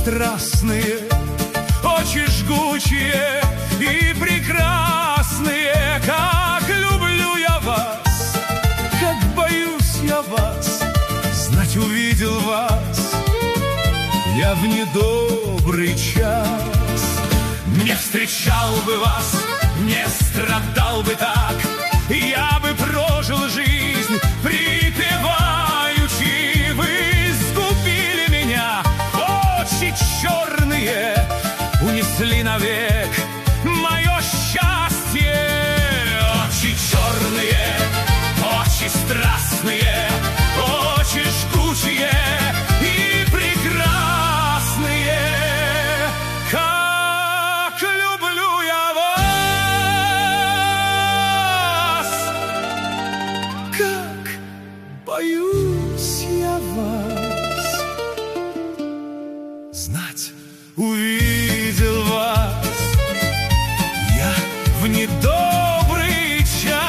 страстные, очи жгучие и прекрасные. Как люблю я вас, как боюсь я вас, знать увидел вас я в недобрый час. Не встречал бы вас, не страдал бы так, я бы прожил жизнь припеваючи. Вы сгубили меня, очи черные унесли навек мое счастье. Очи черные, очи страстные, очи жгучие и прекрасные. Как люблю я вас, как боюсь я вас, знать увидел вас я в недобрый час.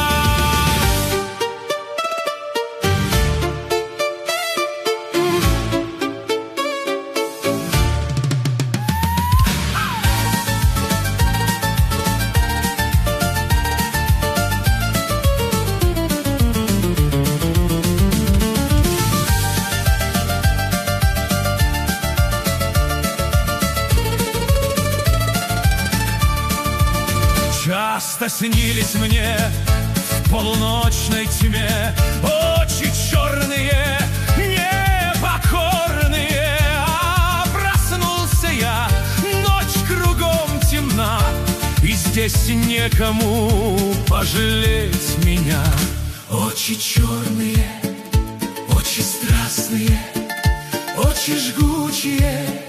Часто снились мне в полуночной тьме очи черные, непокорные. А проснулся я, ночь кругом темна, и здесь некому пожалеть меня. Очи черные, очи страстные, очи жгучие